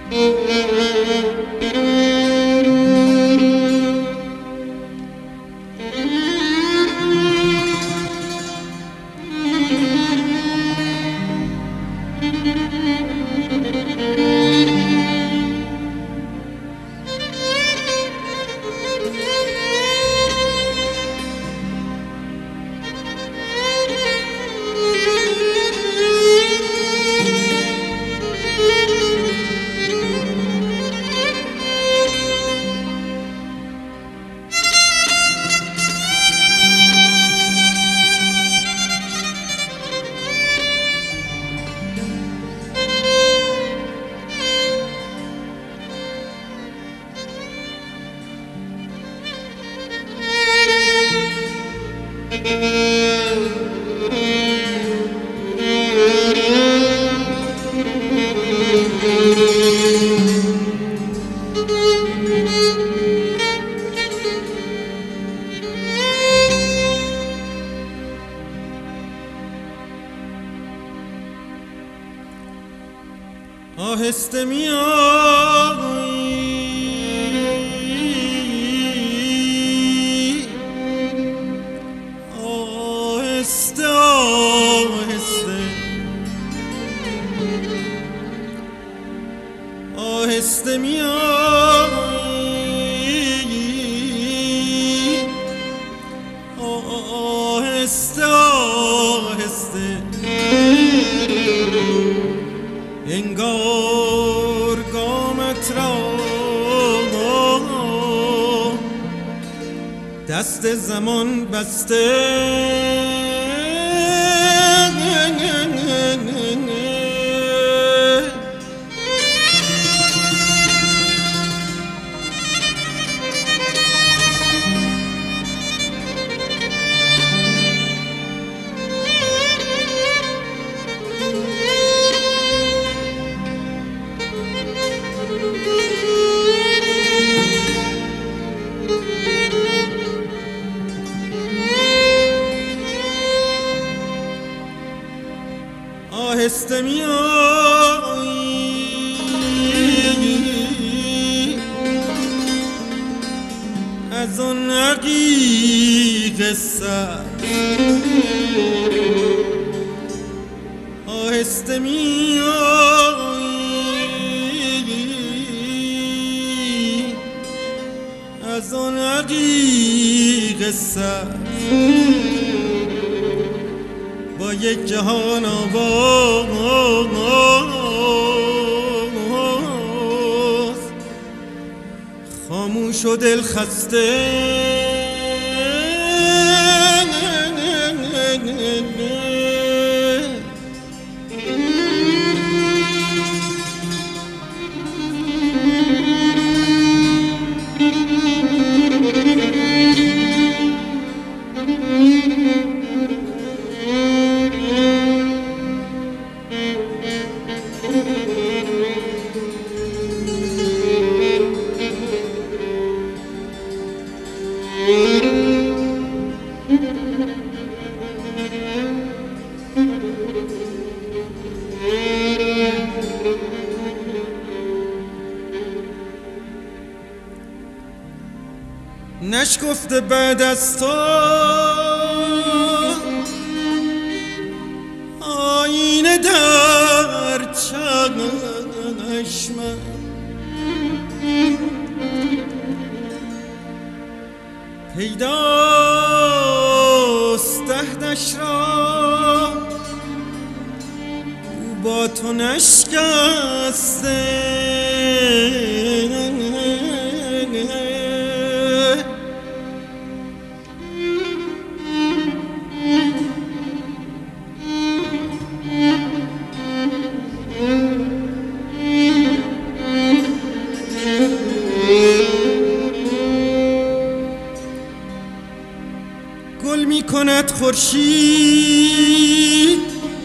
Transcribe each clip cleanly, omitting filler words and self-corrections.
آهسته میایی، آهسته آهسته، آهسته میایی، آهسته آهسته، انگار گامت را دست زمان بسته. آهسته میایی از آن عقیق سر، آهسته میایی از آن عقیق سر، با یک جهان آواز خاموش و دل خسته. نشکفته بعد از تو آینه در چشمم، پیداست دهدش را او با تو نشکسته. گل می کند خورشید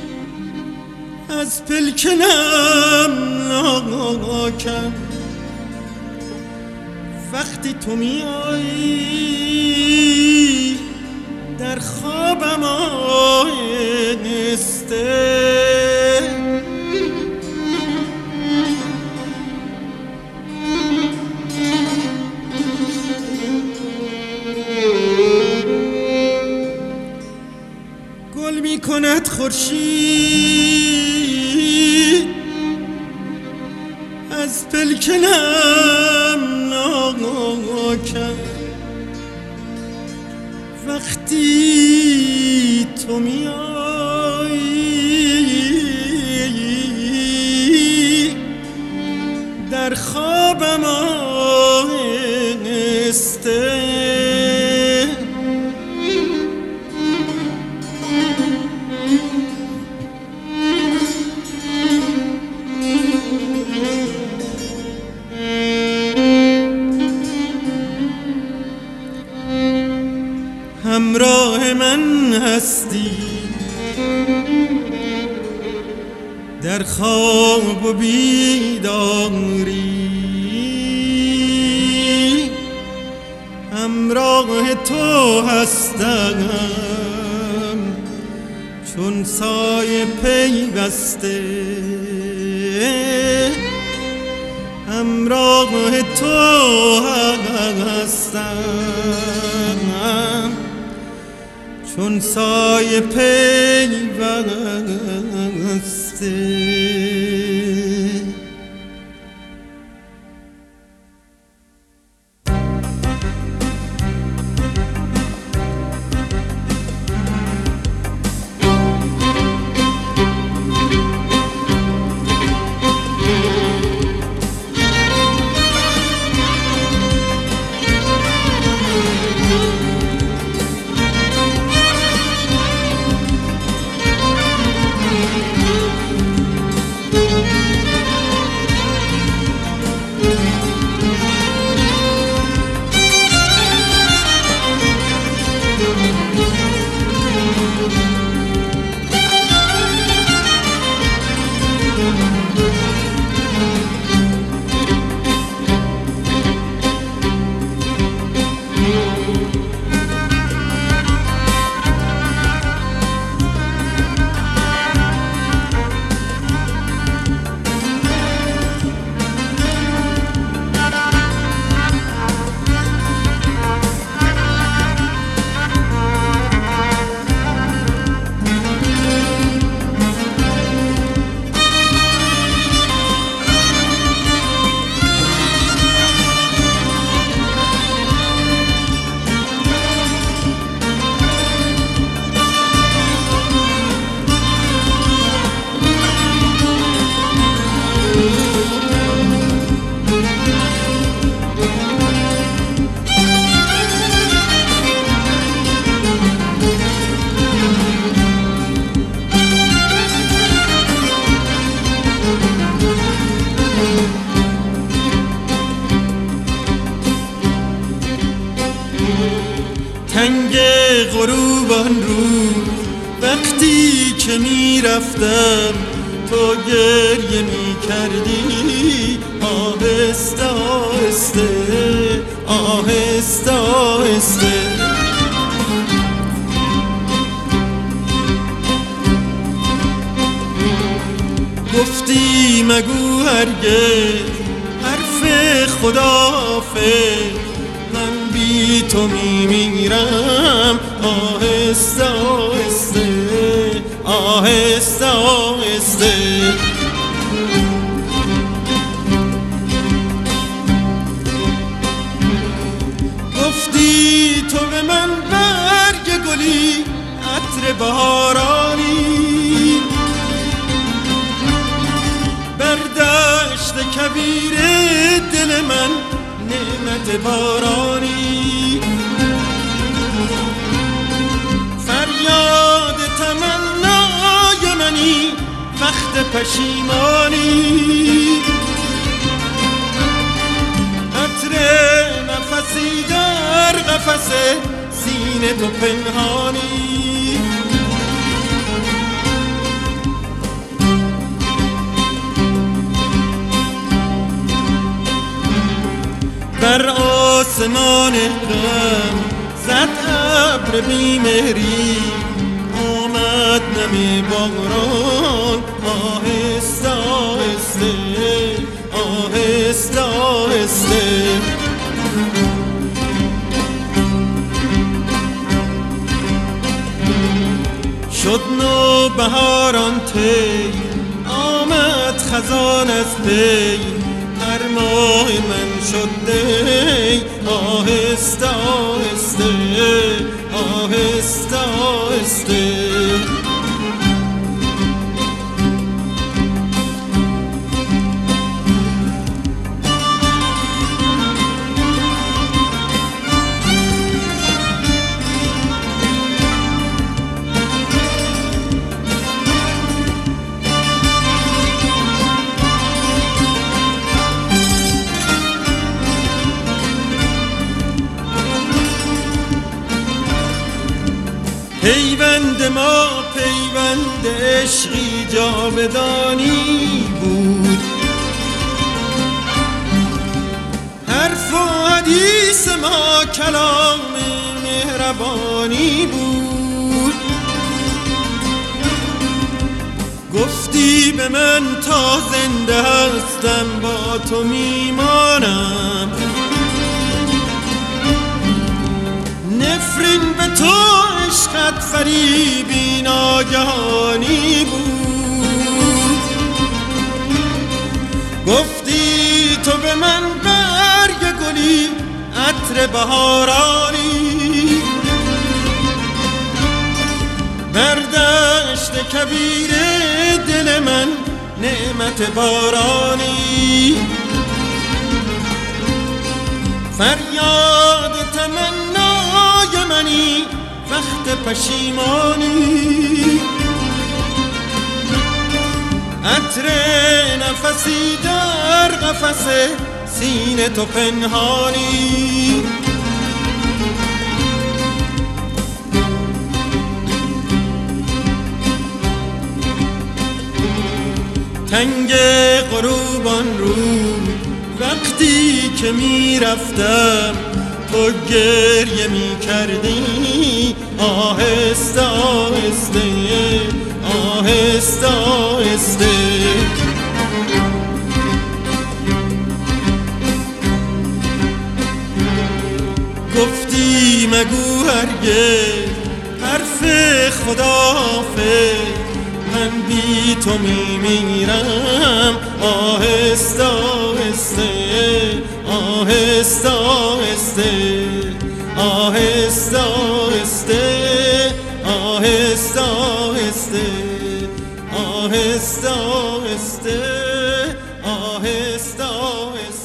از پلک نمناکم، وقتی تو می آیی در خوابم آهسته. خورشید از پلکنم ناکن وقتی تو میایی در خوابم آهسته همراه من هستی در خواب و بیداری همراه تو هستم چون سایه پیوسته همراه تو هستم چون سایه پیوسته تنگ غروبان روز وقتی که میرفتم تو گریه میکردی آهسته آهسته آهسته آهسته گفتی مگو هرگز حرف خداحافظ من بی تو میمیرم آهسته آهسته آهسته آهسته گفتی تو به من برگ گلی عطر بهارانی بر دشت کویر دل من نعمت بارانی فریاد تمنای منی وقت پشیمانی عطر نفسی در قفس سینه تو پنهانی بر آسمان غم زد ابر بیمهری آمد نم باران آهسته آهسته آهسته آهسته شد نو بهاران تی، آمد خزان از پی، هر ماه من شد دی، آهسته آهسته آهسته آهسته. پیوند ما پیوند عشقی جاودانی بود، حرف و حدیث ما کلام مهربانی بود. گفتی به من تا زنده هستم با تو میمانم، نفرین به تو عشقت فریبی ناگهانی بود. گفتی تو به من برگ گلی عطر بهارانی، بر دشت کبیر دل من نعمت بارانی، فریاد تمنای منی وقت پشیمانی، عطر نفسی در قفس سینه تو پنهانی. تنگ غروبان رو وقتی که می رفتم تو گریه می کردی، آهسته آهسته آهسته آهسته. گفتی مگو هرگز حرف خداحافظ، من بی تو میمیرم، آهسته آهسته آهسته آهسته آهسته آهسته آهسته آهسته آهسته آهسته آهسته آهسته.